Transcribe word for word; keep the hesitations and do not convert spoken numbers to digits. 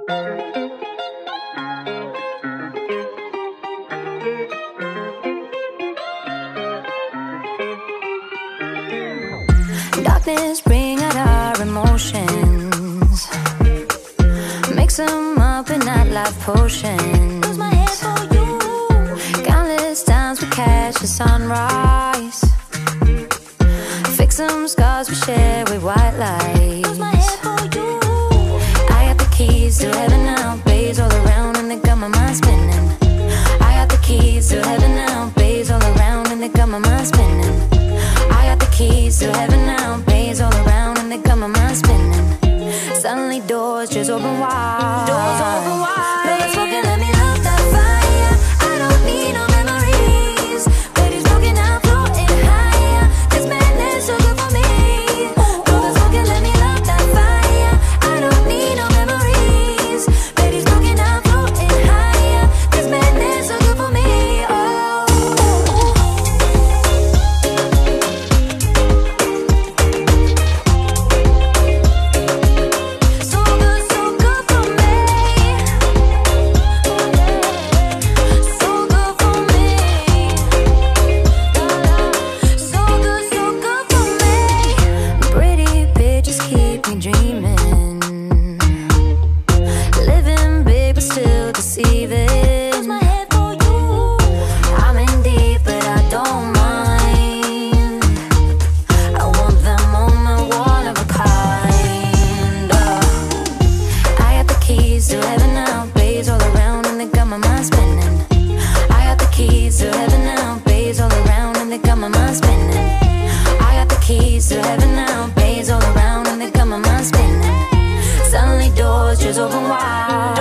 Darkness, bring out our emotions. Mix them up in that life potion. Lose my head for you. Countless times we catch the sunrise. Fix some scars we share with white lights. Lose my head for you. I got the keys to heaven now, bays all around and they got my mind spinning. I got the keys to heaven now, bays all around and they got my mind spinning. I got the keys to heaven now, bays all around and they got my mind spinning. Suddenly doors just open wide. Doors open wide. No, let's walk and let me love that fire. I don't need no memories. Baby, smoking out, floating higher. This madness so good for me. No, let's walk and let me love that fire. I don't need no memories. Baby, smoking out, floating higher. This madness so good for me. Just open wide.